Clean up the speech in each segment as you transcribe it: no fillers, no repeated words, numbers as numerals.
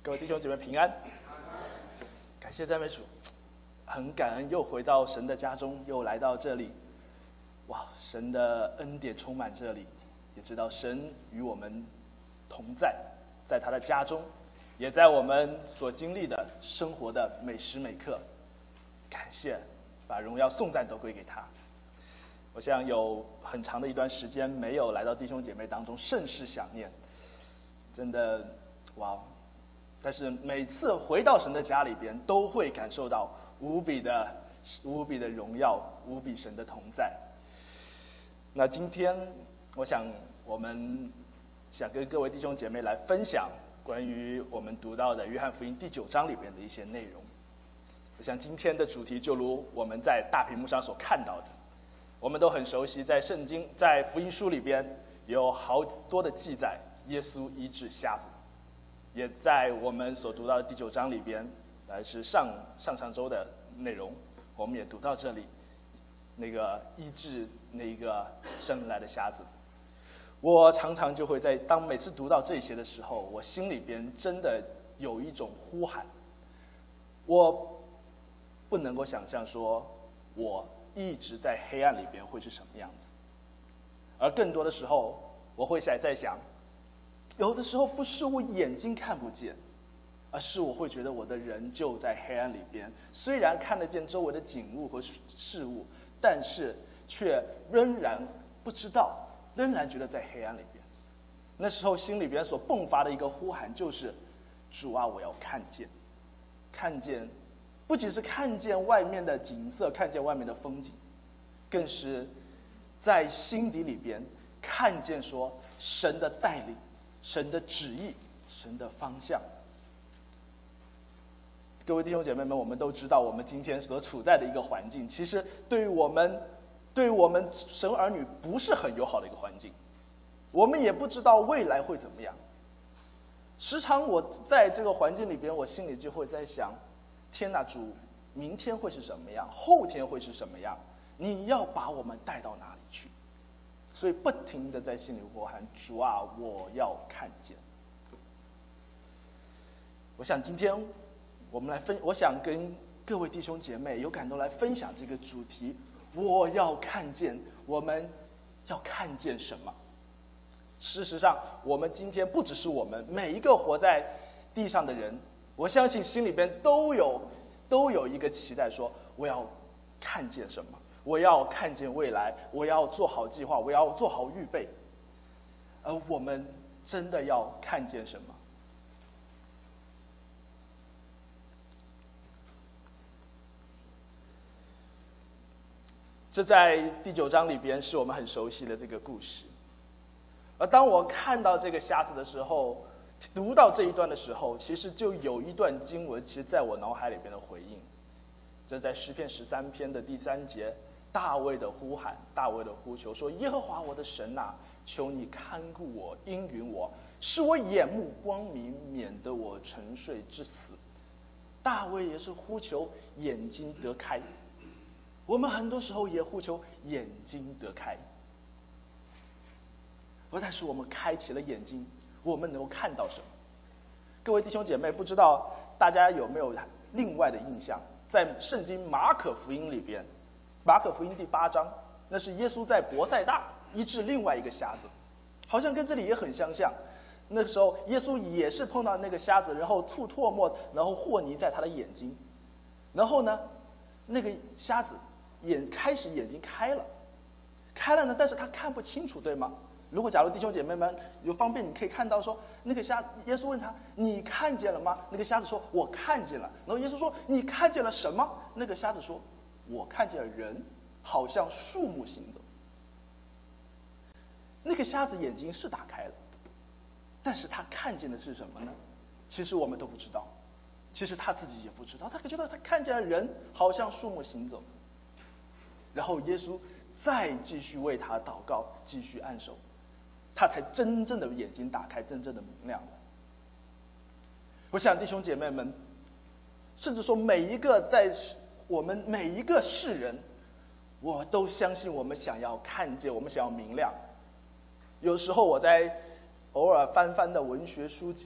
各位弟兄姐妹平安，感谢赞美主，很感恩又回到神的家中，又来到这里。哇，神的恩典充满这里，也知道神与我们同在，在他的家中，也在我们所经历的生活的每时每刻。感谢，把荣耀颂赞都归给他。我想有很长的一段时间没有来到弟兄姐妹当中，甚是想念，真的哇！但是每次回到神的家里边，都会感受到无比的荣耀，无比神的同在。那今天我想我们想跟各位弟兄姐妹来分享关于我们读到的约翰福音第9章里边的一些内容。我想今天的主题就如我们在大屏幕上所看到的，我们都很熟悉，在圣经在福音书里边有好多的记载，耶稣医治瞎子，也在我们所读到的第9章里边，是上周的内容，我们也读到这里，那个医治那个生来的瞎子。我常常就会当每次读到这些的时候，我心里边真的有一种呼喊，我不能够想象说我一直在黑暗里边会是什么样子，而更多的时候我会在想，有的时候不是我眼睛看不见，而是我会觉得我的人就在黑暗里边，虽然看得见周围的景物和事物，但是却仍然不知道，仍然觉得在黑暗里边。那时候心里边所迸发的一个呼喊就是，主啊，我要看见，不仅是看见外面的景色，看见外面的风景，更是在心底里边看见说神的带领，神的旨意，神的方向。各位弟兄姐妹们，我们都知道我们今天所处在的一个环境，其实对于我们神儿女不是很友好的一个环境，我们也不知道未来会怎么样。时常我在这个环境里边，我心里就会在想，天哪，主，明天会是什么样，后天会是什么样，你要把我们带到哪里去？所以不停的在心里呼喊，主啊，我要看见。我想今天我想跟各位弟兄姐妹有感动来分享这个主题，我要看见，我们要看见什么？事实上，我们今天不只是我们每一个活在地上的人，我相信心里边都有一个期待，说我要看见什么，我要看见未来，我要做好计划，我要做好预备。而我们真的要看见什么？这在第9章里边是我们很熟悉的这个故事。而当我看到这个瞎子的时候，读到这一段的时候，其实就有一段经文其实在我脑海里边的回应。这在诗篇13篇的第3节，大卫的呼喊，大卫的呼求说，耶和华我的神啊，求你看顾我，应允我，使我眼目光明，免得我沉睡之死。大卫也是呼求眼睛得开，我们很多时候也呼求眼睛得开，但是我们开启了眼睛，我们能够看到什么？各位弟兄姐妹，不知道大家有没有另外的印象，在圣经马可福音里边，马可福音第8章，那是耶稣在伯赛大医治另外一个瞎子，好像跟这里也很相像。那个时候耶稣也是碰到那个瞎子，然后吐唾沫，然后和泥在他的眼睛，然后呢，那个瞎子开始眼睛开了呢，但是他看不清楚，对吗？如果假如弟兄姐妹们有方便，你可以看到说，那个耶稣问他，你看见了吗？那个瞎子说，我看见了。然后耶稣说，你看见了什么？那个瞎子说，我看见了人，好像树木行走。那个瞎子眼睛是打开了，但是他看见的是什么呢？其实我们都不知道，其实他自己也不知道，他觉得他看见了人，好像树木行走。然后耶稣再继续为他祷告，继续按手，他才真正的眼睛打开，真正的明亮了。我想弟兄姐妹们，甚至说我们每一个世人，我都相信我们想要看见，我们想要明亮。有时候我在偶尔翻的文学书籍，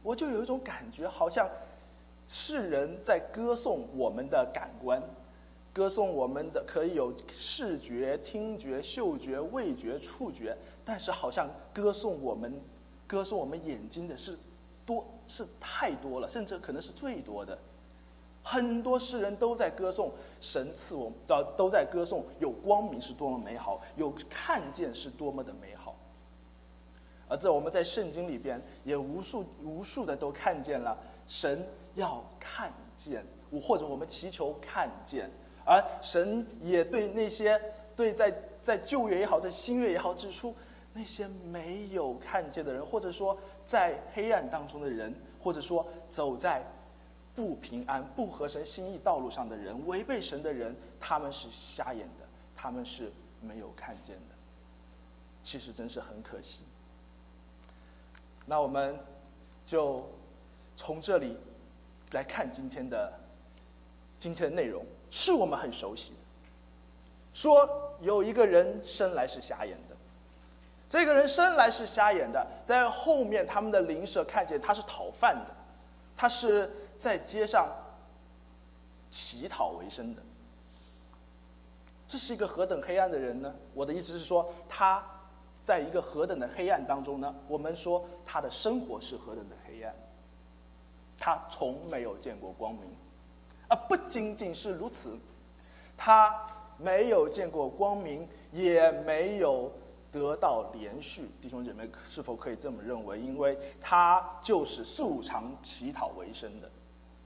我就有一种感觉，好像世人在歌颂我们的感官，歌颂我们的可以有视觉、听觉、嗅觉、味觉、触觉，但是好像歌颂我们眼睛的是太多了，甚至可能是最多的。很多诗人都在歌颂神赐我们，都在歌颂有光明是多么美好，有看见是多么的美好。而我们在圣经里边也无数的都看见了神要看见，或者我们祈求看见，而神也对那些在旧约也好，在新约也好指出，那些没有看见的人，或者说在黑暗当中的人，或者说走在不平安、不合神心意道路上的人，违背神的人，他们是瞎眼的，他们是没有看见的。其实真是很可惜。那我们就从这里来看今天的内容，是我们很熟悉的。说有一个人生来是瞎眼的，这个人生来是瞎眼的，在后面他们的邻舍看见他是讨饭的，他是在街上乞讨为生的。这是一个何等黑暗的人呢？我的意思是说，他在一个何等的黑暗当中呢？我们说他的生活是何等的黑暗，他从没有见过光明。而不仅仅是如此，他没有见过光明，也没有得到连续。弟兄姐妹是否可以这么认为？因为他就是素常乞讨为生的。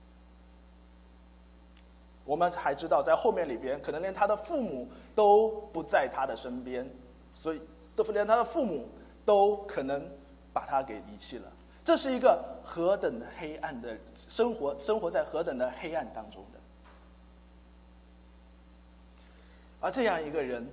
我们还知道在后面里边，可能连他的父母都不在他的身边，所以连他的父母都可能把他给离弃了。这是一个何等的黑暗的生活在何等的黑暗当中的。而这样一个人，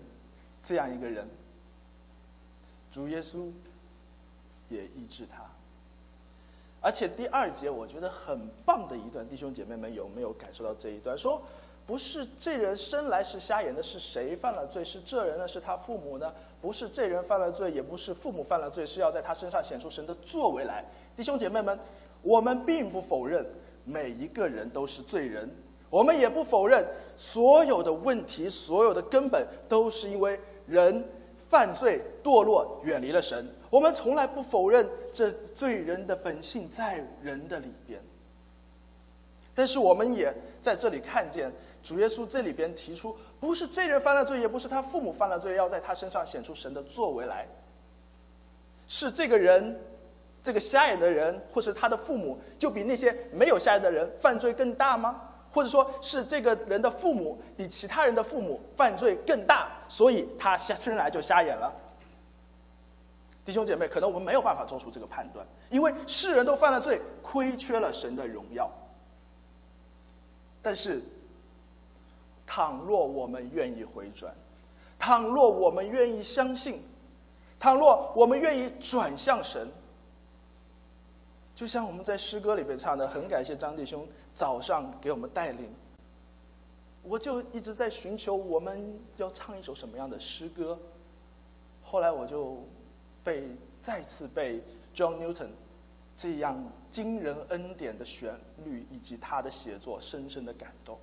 主耶稣也医治他。而且第2节我觉得很棒的一段，弟兄姐妹们有没有感受到这一段？说不是这人生来是瞎眼的，是谁犯了罪？是这人呢？是他父母呢？不是这人犯了罪，也不是父母犯了罪，是要在他身上显出神的作为来。弟兄姐妹们，我们并不否认每一个人都是罪人，我们也不否认所有的问题，所有的根本都是因为人犯罪堕落，远离了神。我们从来不否认这罪人的本性在人的里边，但是我们也在这里看见主耶稣这里边提出，不是这人犯了罪，也不是他父母犯了罪，要在他身上显出神的作为来。是这个人，这个瞎眼的人，或是他的父母，就比那些没有瞎眼的人犯罪更大吗？或者说是这个人的父母比其他人的父母犯罪更大，所以他生来就瞎眼了？弟兄姐妹，可能我们没有办法做出这个判断，因为世人都犯了罪，亏缺了神的荣耀。但是倘若我们愿意回转，倘若我们愿意相信，倘若我们愿意转向神，就像我们在诗歌里面唱的，很感谢张弟兄早上给我们带领，我就一直在寻求我们要唱一首什么样的诗歌。后来我就再次被 John Newton 这样惊人恩典的旋律以及他的写作深深的感动。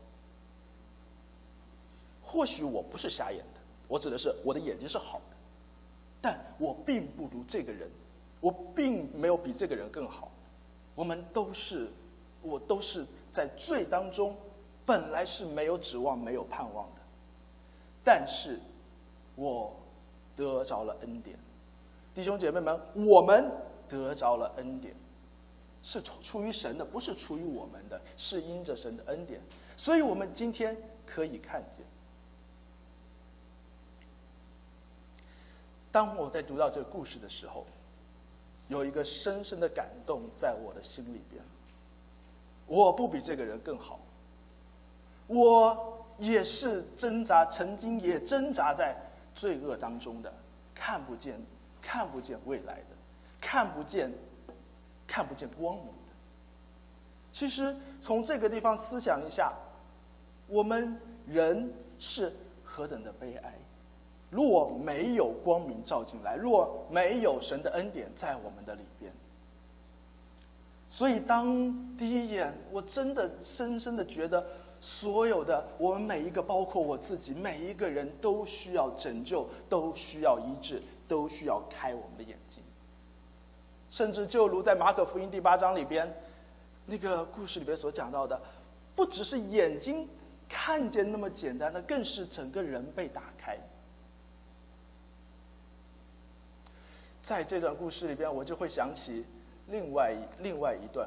或许我不是瞎眼的，我指的是我的眼睛是好的，但我并不如这个人，我并没有比这个人更好。我都是在罪当中，本来是没有指望没有盼望的，但是我得着了恩典。弟兄姐妹们，我们得着了恩典，是出于神的，不是出于我们的，是因着神的恩典，所以我们今天可以看见。当我在读到这个故事的时候，有一个深深的感动在我的心里边。我不比这个人更好，我也是曾经也挣扎在罪恶当中的，看不见未来的，看不见光明的。其实从这个地方思想一下，我们人是何等的悲哀。若没有光明照进来，若没有神的恩典在我们的里边， 所以当第一眼，我真的深深的觉得，所有的我们每一个，包括我自己，每一个人都需要拯救，都需要医治，都需要开我们的眼睛。甚至就如在马可福音第8章里边那个故事里边所讲到的，不只是眼睛看见那么简单的，更是整个人被打开。在这段故事里边，我就会想起另外一段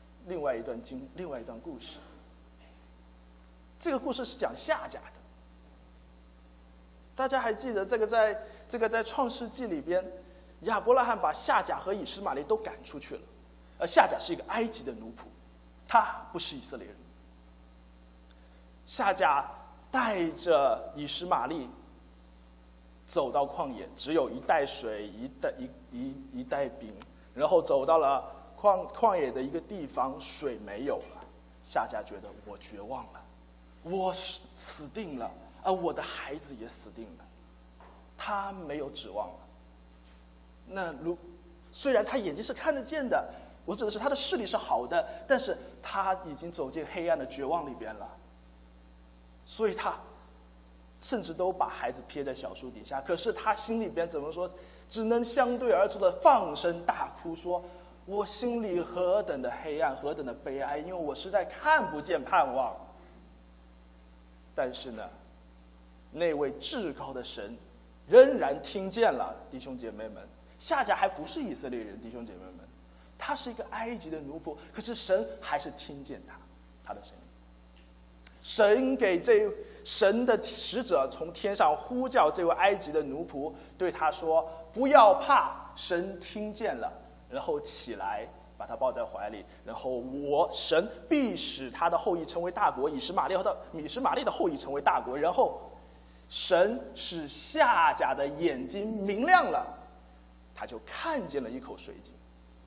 故事。这个故事是讲夏甲的。大家还记得这个在创世纪里边，亚伯拉罕把夏甲和以实玛利都赶出去了，而夏甲是一个埃及的奴仆，他不是以色列人。夏甲带着以实玛利走到旷野，只有一袋水，一袋饼，然后走到了旷野的一个地方，水没有了。夏甲觉得我绝望了，我死定了，而我的孩子也死定了，他没有指望了。虽然他眼睛是看得见的，我指的是他的视力是好的，但是他已经走进黑暗的绝望里边了，所以他甚至都把孩子撇在小树底下。可是他心里边怎么说？只能相对而坐的放声大哭，说我心里何等的黑暗，何等的悲哀，因为我实在看不见盼望。但是呢，那位至高的神仍然听见了，弟兄姐妹们。夏甲还不是以色列人，弟兄姐妹们，他是一个埃及的奴仆，可是神还是听见他的声音。神的使者从天上呼叫这位埃及的奴仆，对他说：不要怕，神听见了，然后起来，把他抱在怀里，然后神必使他的后裔成为大国，以实玛利的后裔成为大国。然后神使夏甲的眼睛明亮了，他就看见了一口水井。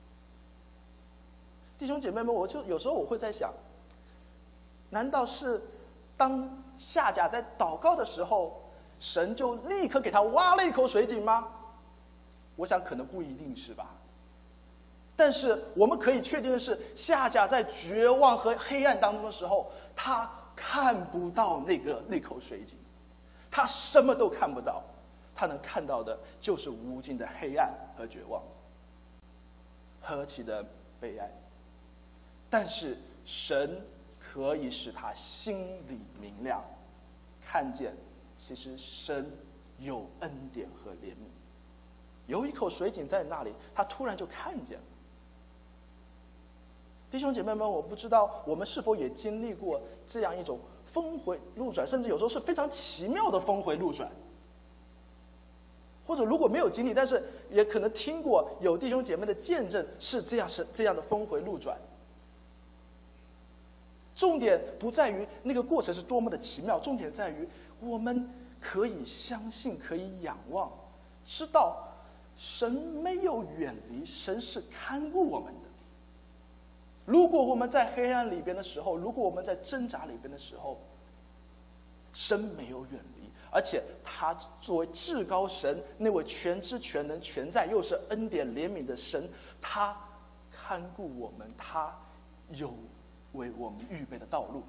弟兄姐妹们，有时候我会在想，难道是当夏甲在祷告的时候，神就立刻给他挖了一口水井吗？我想可能不一定是吧。但是我们可以确定的是，夏甲在绝望和黑暗当中的时候，他看不到那口水井，他什么都看不到，他能看到的就是无尽的黑暗和绝望，何其的悲哀！但是神可以使他心里明亮，看见其实神有恩典和怜悯，有一口水井在那里，他突然就看见了。弟兄姐妹们，我不知道我们是否也经历过这样一种峰回路转，甚至有时候是非常奇妙的峰回路转。或者如果没有经历，但是也可能听过有弟兄姐妹的见证是这样的峰回路转。重点不在于那个过程是多么的奇妙，重点在于我们可以相信，可以仰望，知道神没有远离，神是看顾我们的。如果我们在黑暗里边的时候，如果我们在挣扎里边的时候，神没有远离，而且他作为至高神，那位全知全能全在又是恩典怜悯的神，他看顾我们，他有为我们预备的道路。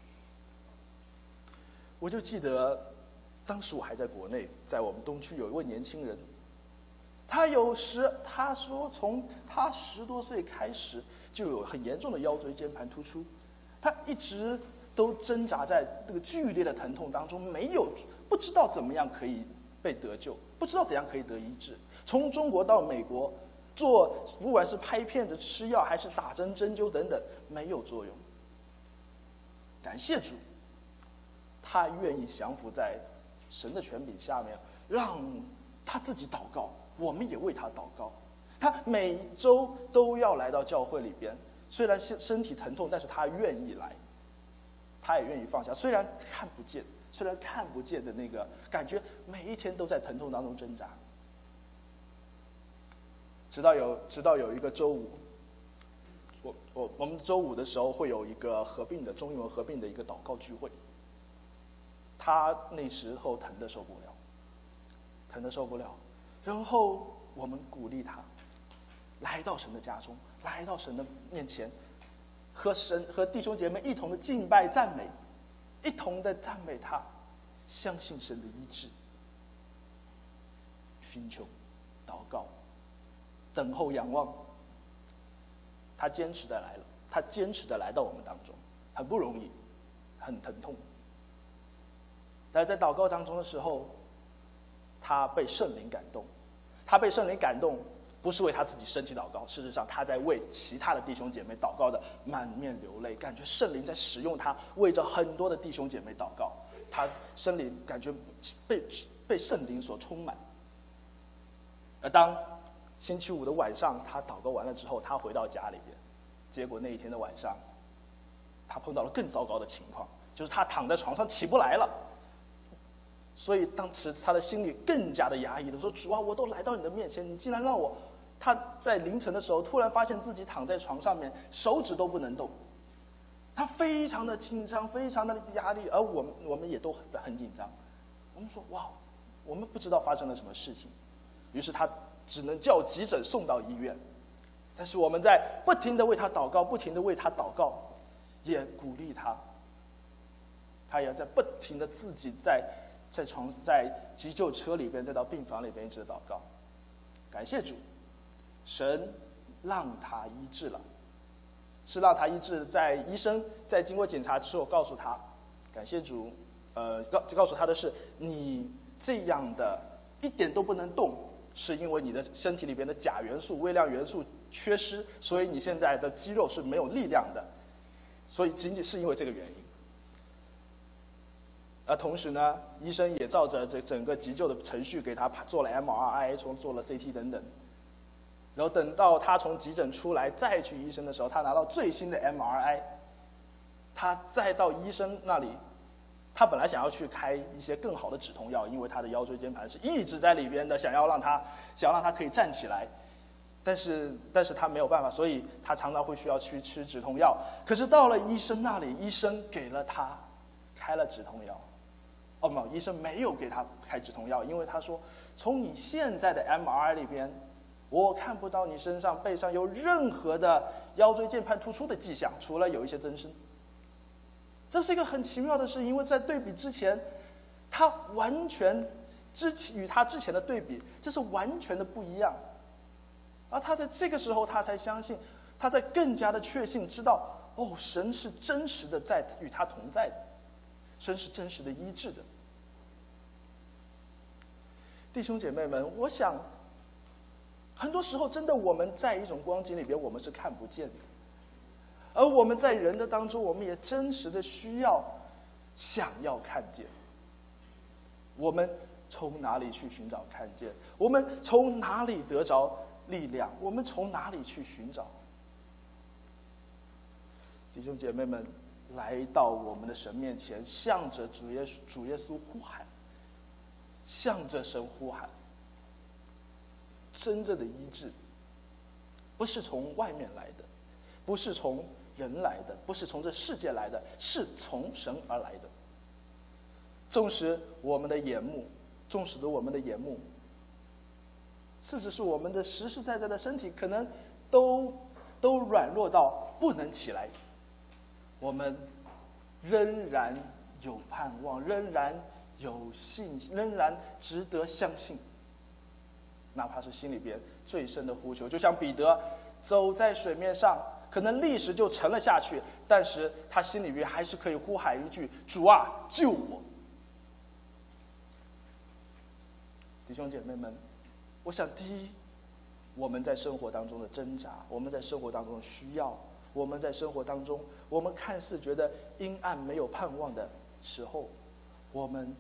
我就记得当时我还在国内，在我们东区有一位年轻人，他说从他10多岁开始就有很严重的腰椎间盘突出，他一直都挣扎在那个剧烈的疼痛当中，不知道怎么样可以被得救，不知道怎样可以得医治。从中国到美国不管是拍片子、吃药还是打针、针灸等等，没有作用。感谢主，他愿意降服在神的权柄下面，让他自己祷告，我们也为他祷告。他每周都要来到教会里边，虽然身体疼痛，但是他愿意来，他也愿意放下。虽然看不见的那个感觉，每一天都在疼痛当中挣扎。直到有一个周五，我们周五的时候会有一个中英文合并的一个祷告聚会。他那时候疼得受不了，然后我们鼓励他来到神的家中， 来到神的面前，和弟兄姐妹一同的敬拜赞美，一同的赞美他，相信神的医治，寻求、祷告、等候、仰望。他坚持的来了，他坚持的来到我们当中，很不容易，很疼痛。但是在祷告当中的时候，他被圣灵感动，他被圣灵感动，不是为他自己身体祷告，事实上他在为其他的弟兄姐妹祷告的满面流泪，感觉圣灵在使用他，为着很多的弟兄姐妹祷告，他圣灵感觉被圣灵所充满。而当星期五的晚上，他祷告完了之后，他回到家里边，结果那一天的晚上，他碰到了更糟糕的情况，就是他躺在床上起不来了。所以当时他的心里更加的压抑了，说主啊，我都来到你的面前，你竟然让我……他在凌晨的时候突然发现自己躺在床上面，手指都不能动，他非常的紧张，非常的压力，而我们也都很紧张。我们说哇，我们不知道发生了什么事情，于是他只能叫急诊送到医院。但是我们在不停的为他祷告，不停的为他祷告，也鼓励他，他也在不停的自己在急救车里边，再到病房里边一直祷告。感谢主，神让他医治了，是让他医治。在医生在经过检查之后告诉他，感谢主，告诉他的是，你这样的一点都不能动，是因为你的身体里边的钾元素、微量元素缺失，所以你现在的肌肉是没有力量的，所以仅仅是因为这个原因。而同时呢，医生也照着这整个急救的程序给他做了 MRI， 做了 CT 等等。然后等到他从急诊出来再去医生的时候，他拿到最新的 MRI， 他再到医生那里，他本来想要去开一些更好的止痛药，因为他的腰椎间盘是一直在里边的，想要让他可以站起来，但是他没有办法，所以他常常会需要去吃止痛药。可是到了医生那里，医生给了他开了止痛药。医生没有给他开止痛药，因为他说从你现在的 MRI 里边，我看不到你背上有任何的腰椎间盘突出的迹象，除了有一些增生。这是一个很奇妙的事，因为在对比之前，他完全与他之前的对比，这是完全的不一样。而他在这个时候，他才相信，他在更加的确信，知道神是真实的在与他同在的，神是真实的医治的。弟兄姐妹们，我想很多时候真的我们在一种光景里边，我们是看不见的，而我们在人的当中，我们也真实的需要想要看见。我们从哪里去寻找看见？我们从哪里得着力量？我们从哪里去寻找？弟兄姐妹们，来到我们的神面前，向着主耶稣呼喊，向着神呼喊。真正的医治不是从外面来的，不是从人来的，不是从这世界来的，是从神而来的。纵使我们的眼目，甚至是我们的实实在在的身体可能都软弱到不能起来，我们仍然有盼望，仍然有信心，仍然值得相信，哪怕是心里边最深的呼求。就像彼得走在水面上，可能立时就沉了下去，但是他心里边还是可以呼喊一句：主啊，救我！弟兄姐妹们，我想第一，我们在生活当中的挣扎，我们在生活当中的需要，我们在生活当中我们看似觉得阴暗没有盼望的时候，我们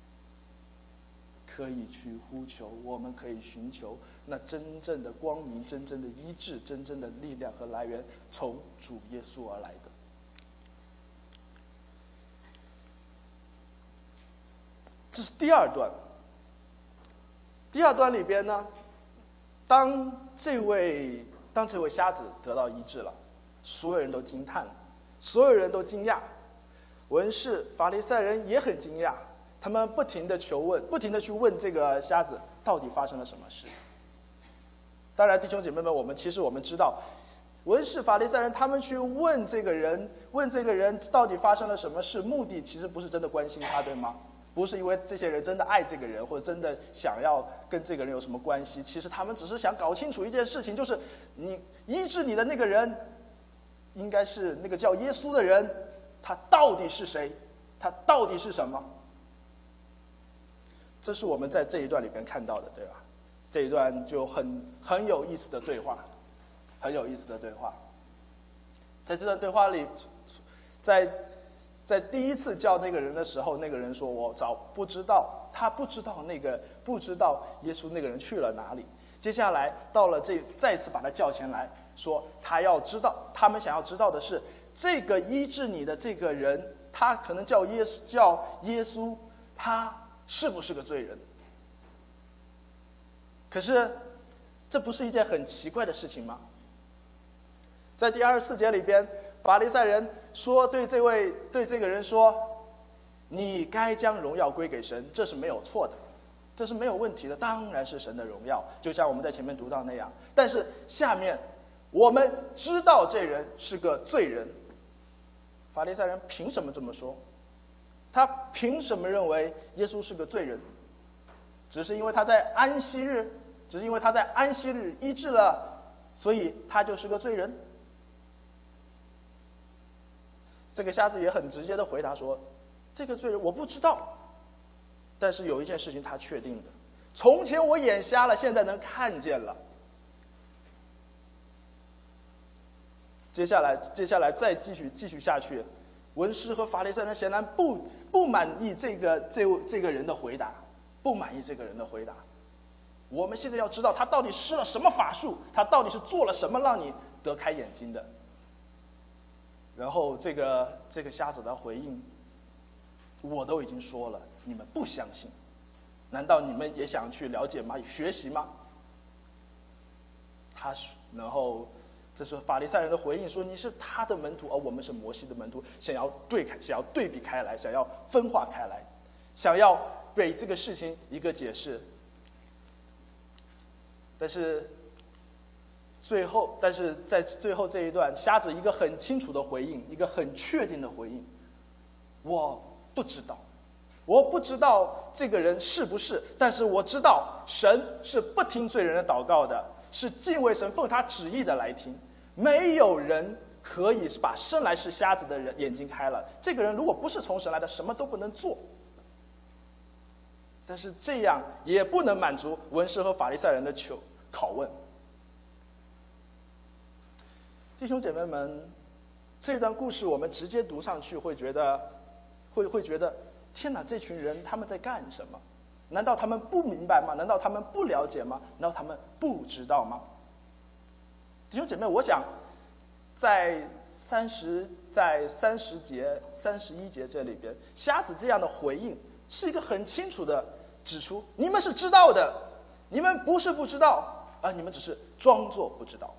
可以去呼求，我们可以寻求那真正的光明，真正的医治，真正的力量和来源，从主耶稣而来的。这是第二段。第二段里边呢，当这位瞎子得到医治了，所有人都惊叹了，所有人都惊讶，文士法利赛人也很惊讶，他们不停的求问，不停的去问这个瞎子到底发生了什么事。当然弟兄姐妹们，我们知道文士法利赛人他们去问这个人到底发生了什么事，目的其实不是真的关心他，对吗？不是因为这些人真的爱这个人，或者真的想要跟这个人有什么关系，其实他们只是想搞清楚一件事情，就是你医治你的那个人，应该是那个叫耶稣的人，他到底是谁？他到底是什么？这是我们在这一段里边看到的，对吧？这一段就很有意思的对话，很有意思的对话。在这段对话里，在第一次叫那个人的时候，那个人说我早不知道，他不知道耶稣那个人去了哪里。接下来到了再次把他叫前来，说他要知道，他们想要知道的是这个医治你的这个人，他可能叫耶稣，他是不是个罪人？可是这不是一件很奇怪的事情吗？在第24节里边，法利赛人说对这个人说，你该将荣耀归给神，这是没有错的，这是没有问题的，当然是神的荣耀，就像我们在前面读到那样。但是下面我们知道这人是个罪人，法利赛人凭什么这么说？他凭什么认为耶稣是个罪人？只是因为他在安息日医治了，所以他就是个罪人？这个瞎子也很直接的回答说，这个罪人我不知道，但是有一件事情他确定的，从前我眼瞎了，现在能看见了。接下来再继续下去，文士和法利赛人显然不满意这个人的回答，不满意这个人的回答。我们现在要知道他到底施了什么法术，他到底是做了什么让你得开眼睛的。然后这个瞎子的回应，我都已经说了，你们不相信，难道你们也想去了解吗？学习吗？然后这是法利赛人的回应，说你是他的门徒，而我们是摩西的门徒，想要对比开来，想要分化开来，想要给这个事情一个解释。但是在最后这一段，瞎子一个很清楚的回应，一个很确定的回应，我不知道这个人是不是，但是我知道神是不听罪人的祷告的，是敬畏神奉他旨意的来听。没有人可以把生来是瞎子的人眼睛开了，这个人如果不是从神来的，什么都不能做。但是这样也不能满足文士和法利赛人的拷问。弟兄姐妹们，这段故事我们直接读上去会觉得天哪，这群人他们在干什么？难道他们不明白吗？难道他们不了解吗？难道他们不知道吗？弟兄姐妹，我想在30节、31节这里边，瞎子这样的回应是一个很清楚的指出，你们是知道的，你们不是不知道，而你们只是装作不知道。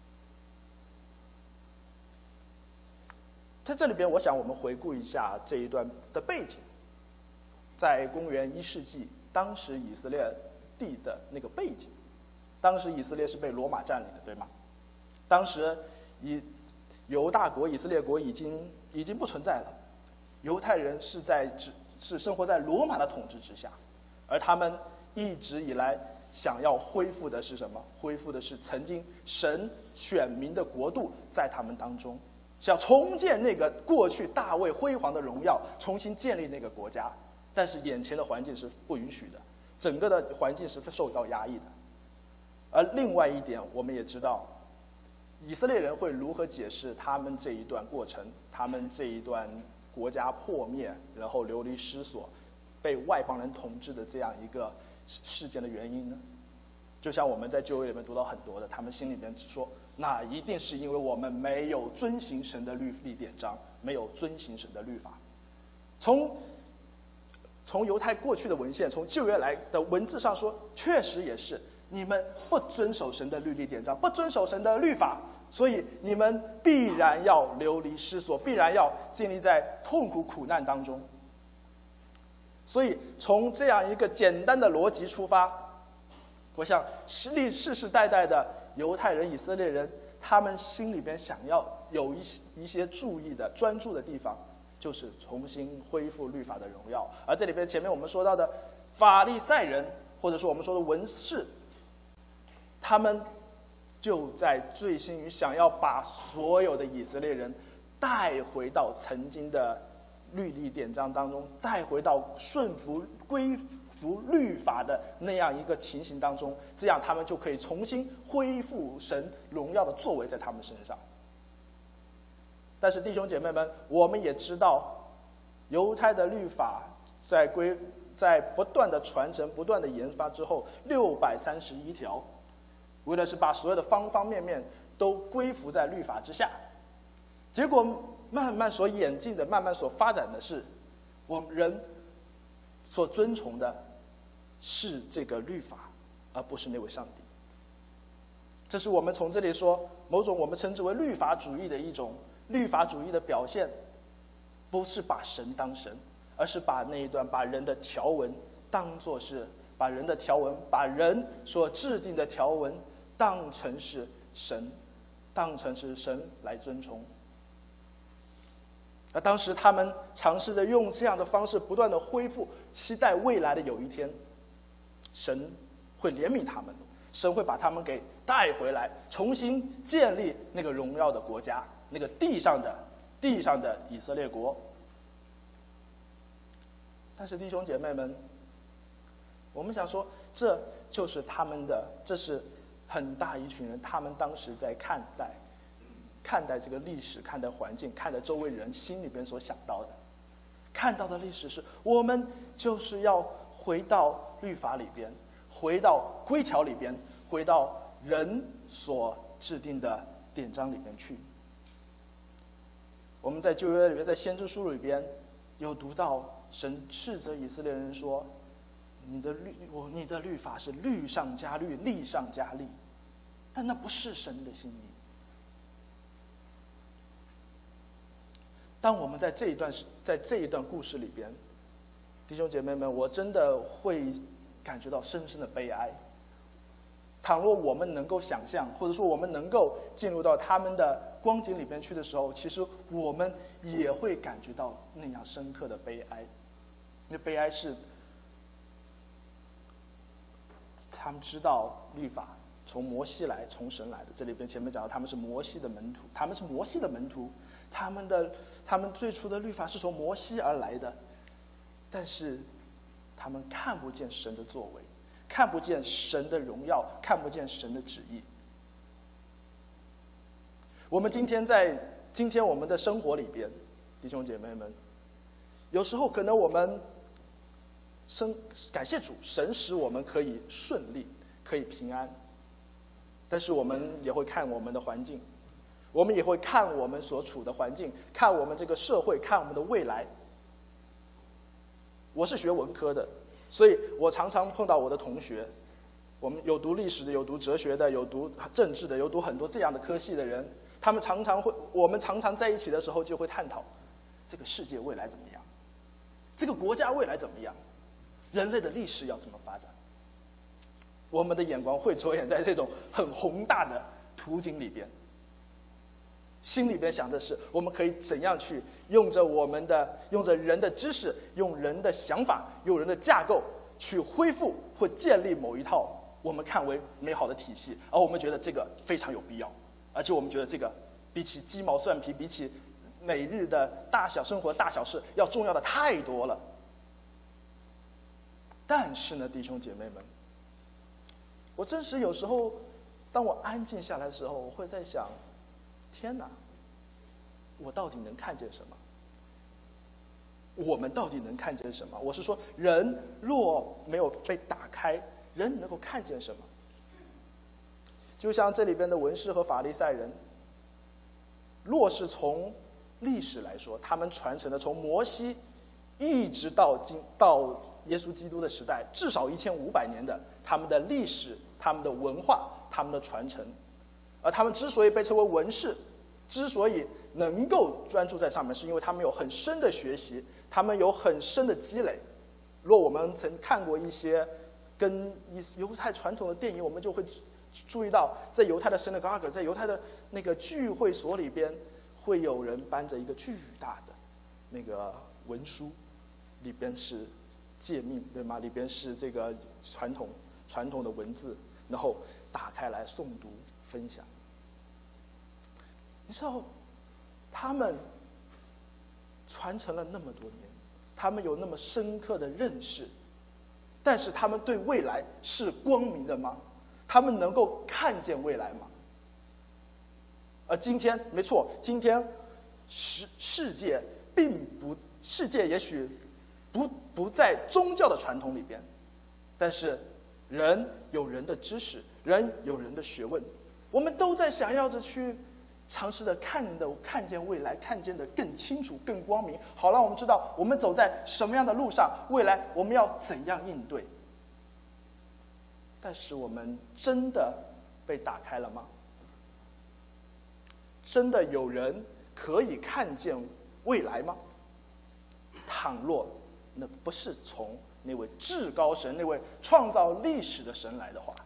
在这里边，我想我们回顾一下这一段的背景。在公元1世纪，当时以色列地的那个背景，当时以色列是被罗马占领的，对吗？当时犹大国、以色列国已经不存在了，犹太人是生活在罗马的统治之下，而他们一直以来想要恢复的是什么？恢复的是曾经神选民的国度在他们当中，想重建那个过去大卫辉煌的荣耀，重新建立那个国家。但是眼前的环境是不允许的，整个的环境是受到压抑的。而另外一点，我们也知道，以色列人会如何解释他们这一段过程，他们这一段国家破灭，然后流离失所，被外邦人统治的这样一个事件的原因呢？就像我们在旧约里面读到很多的，他们心里边说，那一定是因为我们没有遵行神的律例典章，没有遵行神的律法。从犹太过去的文献，从旧约来的文字上说，确实也是，你们不遵守神的律例典章，不遵守神的律法，所以你们必然要流离失所，必然要经历在痛苦苦难当中。所以从这样一个简单的逻辑出发，我想世世代代的犹太人、以色列人， 他们心里边想要有一些注意的专注的地方，就是重新恢复律法的荣耀。而这里边前面我们说到的法利赛人，或者说我们说的文士，他们就在醉心于想要把所有的以色列人带回到曾经的律例典章当中，带回到顺服归服律法的那样一个情形当中，这样他们就可以重新恢复神荣耀的作为在他们身上。但是弟兄姐妹们，我们也知道犹太的律法在不断的传承不断的研发之后，631条为的是把所有的方方面面都归服在律法之下，结果慢慢所演进的，慢慢所发展的是，我们人所遵从的是这个律法，而不是那位上帝。这是我们从这里说某种我们称之为律法主义的一种律法主义的表现，不是把神当神，而是把那一段把人的条文当作是把人的条文，把人所制定的条文当成是神，当成是神来遵从。而当时他们尝试着用这样的方式不断的恢复，期待未来的有一天神会怜悯他们，神会把他们给带回来，重新建立那个荣耀的国家，那个地上的以色列国。但是弟兄姐妹们，我们想说，这就是这是很大一群人他们当时在看待这个历史，看待环境，看待周围人心里边所想到的，看到的历史是我们就是要回到律法里边，回到规条里边，回到人所制定的典章里边去。我们在旧约里边，在先知书里边有读到神斥责以色列人说，你的律法是律上加律，例上加例，但那不是神的心意。当我们在这一段故事里边，弟兄姐妹们，我真的会感觉到深深的悲哀。倘若我们能够想象，或者说我们能够进入到他们的光景里边去的时候，其实我们也会感觉到那样深刻的悲哀。那悲哀是他们知道律法从摩西来，从神来的。这里边前面讲到他们是摩西的门徒，他们最初的律法是从摩西而来的，但是他们看不见神的作为，看不见神的荣耀，看不见神的旨意。我们今天我们的生活里边，弟兄姐妹们，有时候可能我们感谢主，神使我们可以顺利，可以平安，但是我们也会看我们的环境，我们也会看我们所处的环境，看我们这个社会，看我们的未来。我是学文科的，所以我常常碰到我的同学，我们有读历史的，有读哲学的，有读政治的，有读很多这样的科系的人，我们常常在一起的时候就会探讨这个世界未来怎么样，这个国家未来怎么样，人类的历史要怎么发展。我们的眼光会着眼在这种很宏大的图景里边，心里边想的是我们可以怎样去用着人的知识，用人的想法，用人的架构去恢复或建立某一套我们看为美好的体系，而我们觉得这个非常有必要，而且我们觉得这个比起鸡毛蒜皮，比起每日的生活大小事要重要的太多了。但是呢，弟兄姐妹们，我真是有时候当我安静下来的时候，我会在想，天哪，我到底能看见什么？我们到底能看见什么？我是说，人若没有被打开，人能够看见什么？就像这里边的文士和法利赛人，若是从历史来说，他们传承的从摩西一直到耶稣基督的时代，至少1500年的他们的历史、他们的文化、他们的传承。而他们之所以被称为文士，之所以能够专注在上面，是因为他们有很深的学习，他们有很深的积累。若我们曾看过一些跟犹太传统的电影，我们就会注意到在犹太的 synagogue， 在犹太的那个聚会所里边，会有人搬着一个巨大的那个文书，里边是诫命，对吗？里边是这个传统的文字，然后打开来诵读分享。你知道，他们传承了那么多年，他们有那么深刻的认识，但是他们对未来是光明的吗？他们能够看见未来吗？而今天，没错，今天世界也许不在宗教的传统里边，但是人有人的知识，人有人的学问，我们都在想要着去尝试着看见未来，看见的更清楚、更光明，好让我们知道我们走在什么样的路上，未来我们要怎样应对。但是我们真的被打开了吗？真的有人可以看见未来吗？倘若那不是从那位至高神、那位创造历史的神来的话，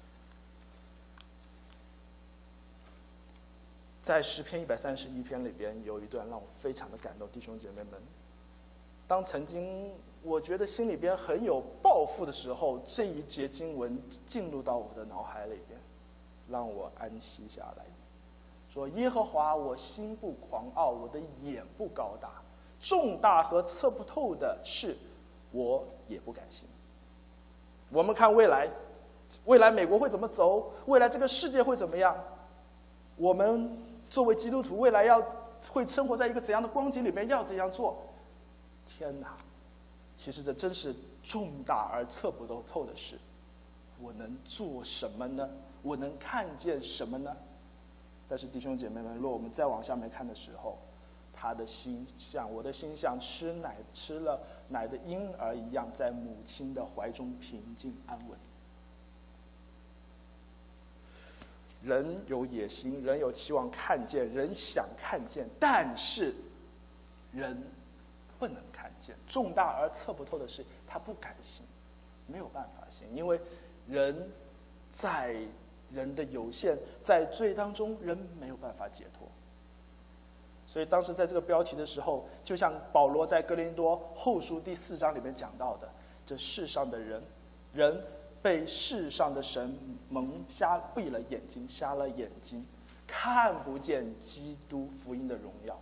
在诗篇131篇里边有一段让我非常的感动，弟兄姐妹们，当曾经我觉得心里边很有抱负的时候，这一节经文进入到我的脑海里边，让我安息下来。说耶和华，我心不狂傲，我的眼不高大，重大和测不透的事，我也不敢信。我们看未来美国会怎么走，未来这个世界会怎么样，我们作为基督徒未来会生活在一个怎样的光景里面，要怎样做？天哪，其实这真是重大而测不透的事，我能做什么呢？我能看见什么呢？但是弟兄姐妹们，若我们再往下面看的时候，他的心像我的心像吃了奶的婴儿一样，在母亲的怀中平静安稳。人有野心，人有期望看见，人想看见，但是人不能看见。重大而测不透的事，他不敢信，没有办法信，因为人在人的有限，在罪当中，人没有办法解脱。所以当时在这个标题的时候，就像保罗在哥林多后书第4章里面讲到的，这世上的人被世上的神闭了眼睛，瞎了眼睛，看不见基督福音的荣耀。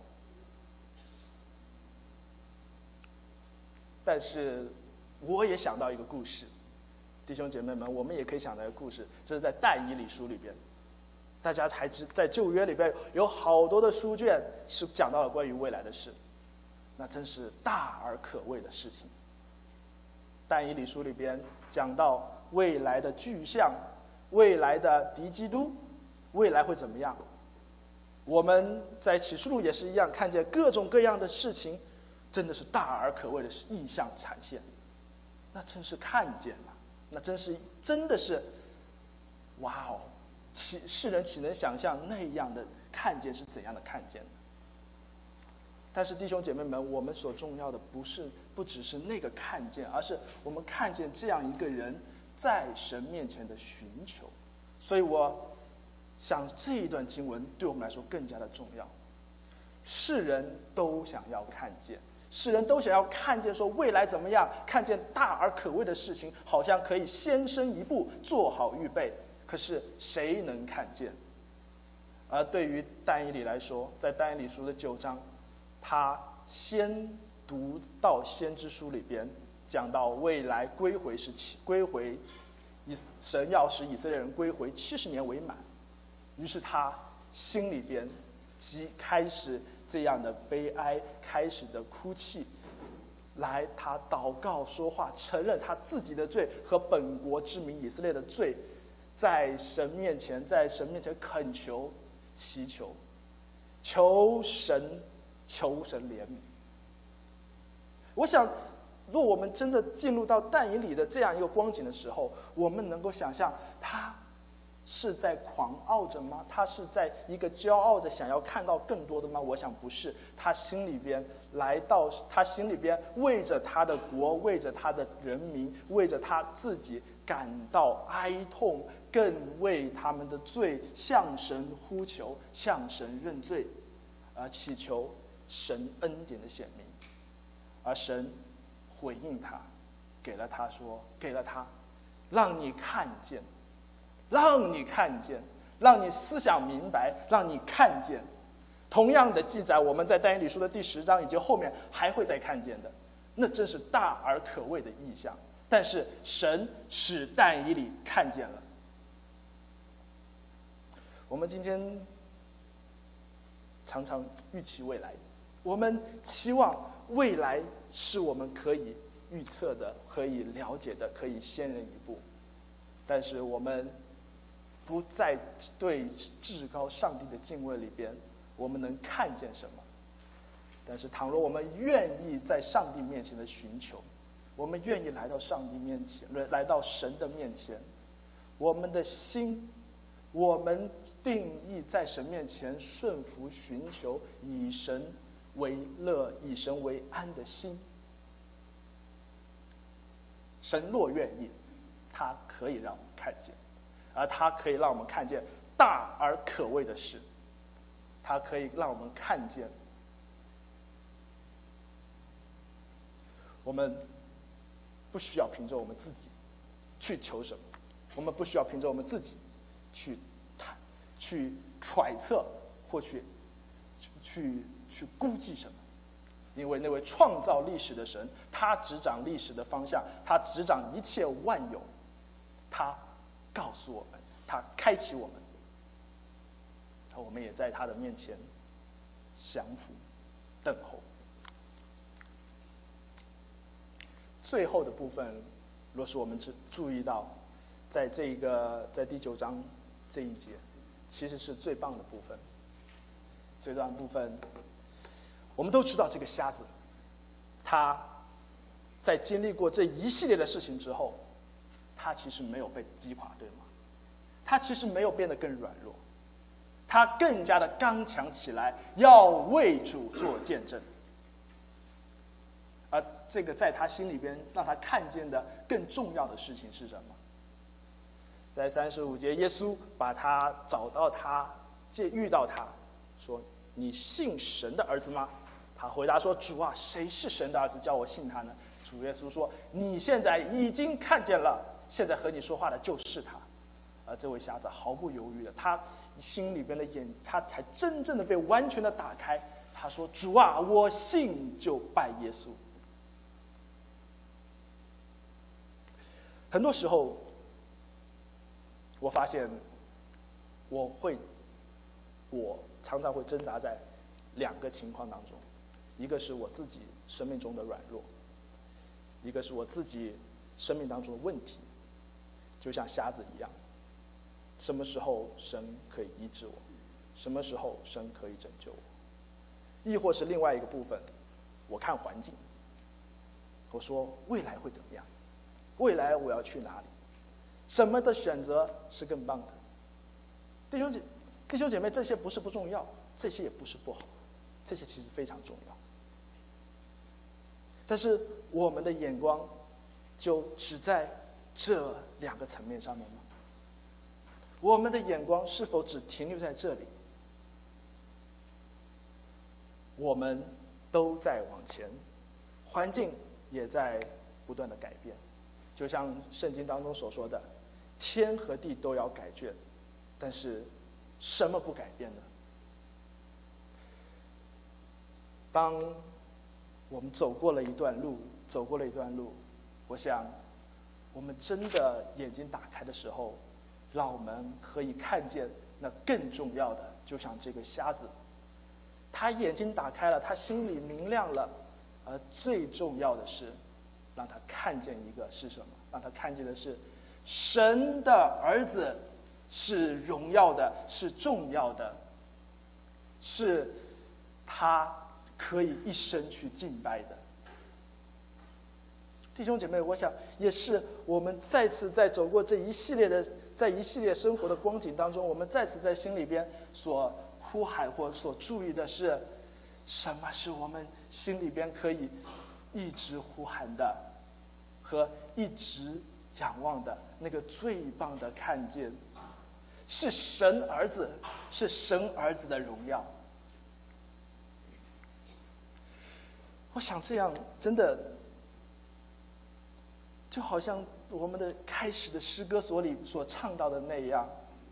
但是我也想到一个故事，弟兄姐妹们，我们也可以想到一个故事，这是在但以理书里边。大家还在旧约里边有好多的书卷是讲到了关于未来的事，那真是大而可畏的事情。但以理书里边讲到未来的巨象，未来的敌基督，未来会怎么样？我们在启示录也是一样，看见各种各样的事情，真的是大而可畏的异象产现。那真是看见了，那真的是，哇哦！世人岂能想象那样的看见是怎样的看见呢？但是弟兄姐妹们，我们所重要的不只是那个看见，而是我们看见这样一个人在神面前的寻求。所以我想这一段经文对我们来说更加的重要。世人都想要看见，世人都想要看见说未来怎么样，看见大而可畏的事情，好像可以先深一步做好预备。可是谁能看见？而对于但以理来说，在但以理书的9章，他先读到先知书里边讲到未来神要使以色列人归回70年为满，于是他心里边开始这样的悲哀，开始的哭泣，他祷告说话，承认他自己的罪和本国之民以色列的罪，在神面前恳求祈求，求神怜悯。我想若我们真的进入到但以理的这样一个光景的时候，我们能够想象他是在狂傲着吗？他是在一个骄傲着想要看到更多的吗？我想不是，他心里边为着他的国，为着他的人民，为着他自己感到哀痛，更为他们的罪向神呼求，向神认罪，而祈求神恩典的显明。而神回应他，给了他让你看见，让你思想明白，让你看见。同样的记载，我们在但以理书的第10章以及后面还会再看见的，那真是大而可畏的异象。但是神使但以理看见了。我们今天常常预期未来，我们期望未来是我们可以预测的，可以了解的，可以先人一步。但是我们不在对至高上帝的敬畏里边，我们能看见什么？但是倘若我们愿意在上帝面前的寻求，我们愿意来到上帝面前，来到神的面前，我们的心，我们定义在神面前顺服寻求，以神为乐，以神为安的心，神若愿意，他可以让我们看见，而他可以让我们看见大而可畏的事，他可以让我们看见我们不需要凭着我们自己去求什么，我们不需要凭着我们自己去揣测或去估计什么，因为那位创造历史的神，他执掌历史的方向，他执掌一切万有，他告诉我们，他开启我们，我们也在他的面前降服等候。最后的部分，若是我们注意到，在第9章这一节，其实是最棒的部分。这段部分，我们都知道这个瞎子，他在经历过这一系列的事情之后，他其实没有被击垮，对吗？他其实没有变得更软弱，他更加的刚强起来，要为主做见证。而这个在他心里边让他看见的更重要的事情是什么？在35节，耶稣把他找到他，遇到他，说：“你信神的儿子吗？”他回答说：“主啊，谁是神的儿子，叫我信他呢？”主耶稣说：“你现在已经看见了，现在和你说话的就是他。”而这位瞎子毫不犹豫的，他心里边的眼，他才真正的被完全的打开。他说：“主啊，我信，就拜耶稣。”很多时候，我发现我常常会挣扎在2个情况当中，一个是我自己生命中的软弱，一个是我自己生命当中的问题，就像瞎子一样，什么时候神可以医治我，什么时候神可以拯救我，亦或是另外一个部分，我看环境，我说未来会怎么样，未来我要去哪里，什么的选择是更棒的。弟兄姐妹，这些不是不重要，这些也不是不好，这些其实非常重要。但是我们的眼光就只在这2个层面上面吗？我们的眼光是否只停留在这里？我们都在往前，环境也在不断的改变，就像圣经当中所说的，天和地都要改变，但是什么不改变呢？当我们走过了一段路，我想我们真的眼睛打开的时候，让我们可以看见那更重要的，就像这个瞎子，他眼睛打开了，他心里明亮了，而最重要的是让他看见一个是什么？让他看见的是神的儿子是荣耀的，是重要的，是他可以一生去敬拜的。 弟兄姐妹，我想也是我们再次在走过这一系列生活的光景当中，我们再次在心里边所呼喊或所注意的是，什么是我们心里边可以一直呼喊的和一直仰望的那个最棒的看见，是神儿子的荣耀。我想这样真的就好像我们的开始的诗歌里所唱到的那样，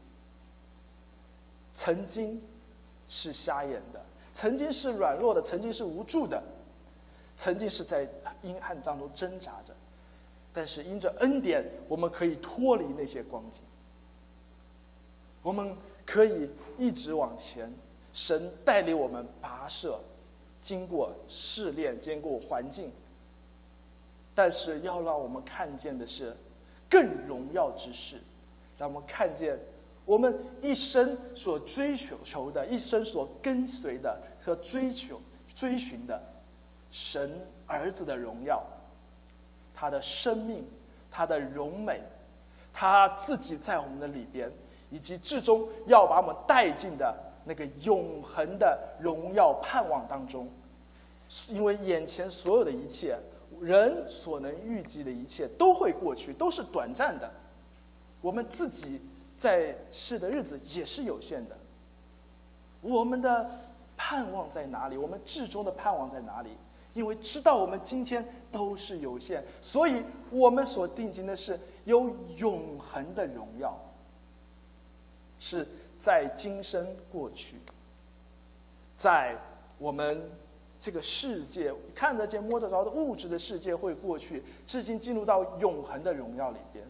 曾经是瞎眼的，曾经是软弱的，曾经是无助的，曾经是在阴暗当中挣扎着，但是因着恩典，我们可以脱离那些光景，我们可以一直往前，神带领我们跋涉，经过试炼，经过环境，但是要让我们看见的是更荣耀之事，让我们看见我们一生所追求的，一生所跟随的和追寻的神儿子的荣耀，他的生命，他的荣美，他自己在我们的里边，以及至终要把我们带进的那个永恒的荣耀盼望当中。因为眼前所有的一切，人所能预计的一切都会过去，都是短暂的，我们自己在世的日子也是有限的。我们的盼望在哪里？我们至终的盼望在哪里？因为知道我们今天都是有限，所以我们所定睛的是有永恒的荣耀，是在今生过去，在我们这个世界看得见摸得着的物质的世界会过去，至今进入到永恒的荣耀里边。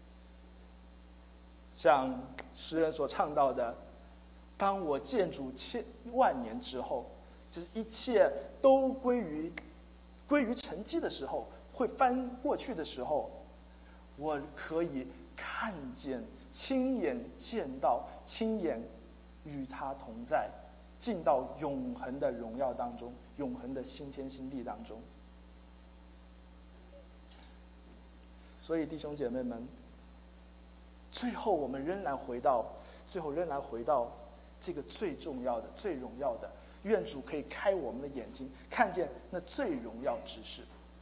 像诗人所唱到的，当我见主100000年之后，这一切都归于沉寂的时候，会翻过去的时候，我可以看见，亲眼见到，亲眼与他同在，进到永恒的荣耀当中，永恒的新天新地当中。所以弟兄姐妹们，最后我们仍然回到这个最重要的、最荣耀的，愿主可以开我们的眼睛，看见那最荣耀之事。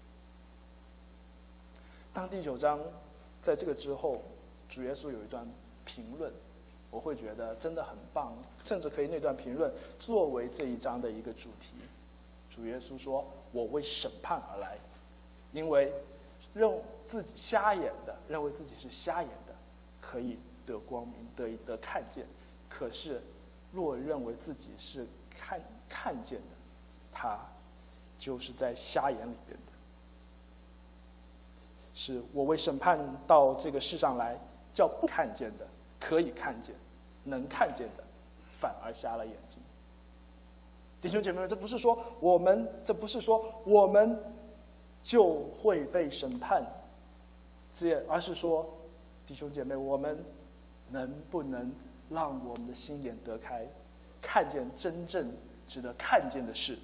当第9章在这个之后，主耶稣有一段评论，我会觉得真的很棒，甚至可以那段评论作为这一章的一个主题。主耶稣说：“我为审判而来，因为认自己瞎眼的，认为自己是瞎眼的，可以得光明，得看见；可是若认为自己是看见的，他就是在瞎眼里边的。是我为审判到这个世上来，叫不看见的可以看见，能看见的反而瞎了眼睛。”弟兄姐妹们，这不是说我们就会被审判，而是说，弟兄姐妹，我们能不能让我们的心眼得开，看见真正值得看见的事？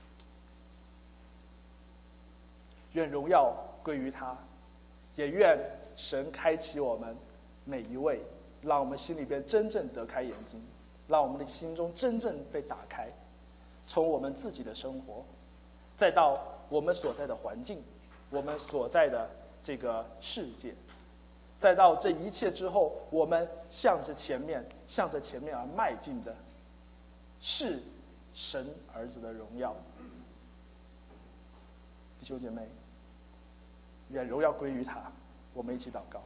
愿荣耀归于他，也愿神开启我们每一位，让我们心里边真正得开眼睛，让我们的心中真正被打开，从我们自己的生活，再到我们所在的环境，我们所在的这个世界，再到这一切之后，我们向着前面而迈进的是神儿子的荣耀。弟兄姐妹，愿荣耀归于他。我们一起祷告。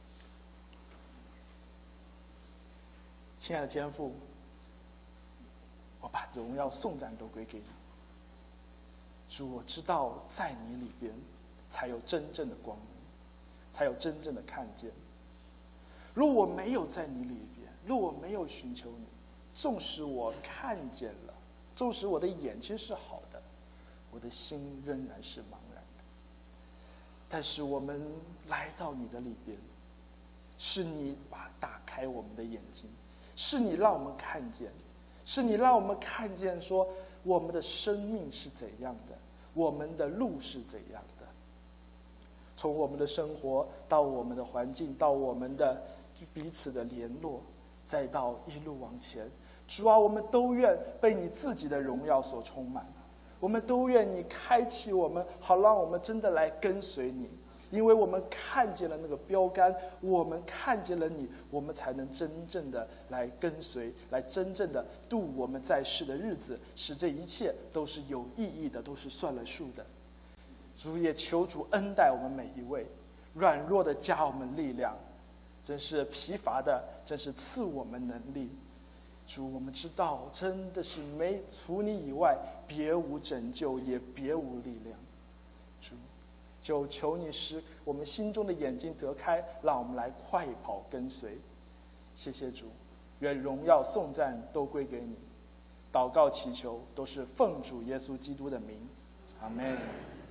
亲爱的天父，我把荣耀颂赞都归给你。主，我知道在你里边才有真正的光明，才有真正的看见。若我没有在你里边，若我没有寻求你，纵使我看见了，纵使我的眼睛是好的，我的心仍然是茫然的。但是我们来到你的里边，是你打开我们的眼睛，是你让我们看见，是你让我们看见说我们的生命是怎样的，我们的路是怎样的。 从我们的生活到我们的环境，到我们的彼此的联络，再到一路往前。主啊，我们都愿被你自己的荣耀所充满，我们都愿你开启我们，好让我们真的来跟随你。因为我们看见了那个标杆，我们看见了你，我们才能真正的来跟随，来真正的度我们在世的日子，使这一切都是有意义的，都是算了数的。主也求主恩待我们每一位，软弱的加我们力量，真是疲乏的真是赐我们能力。主，我们知道真的是没除你以外别无拯救，也别无力量。主，就求你使我们心中的眼睛得开，让我们来快跑跟随。谢谢主，愿荣耀颂赞都归给你。祷告祈求都是奉主耶稣基督的名，阿们。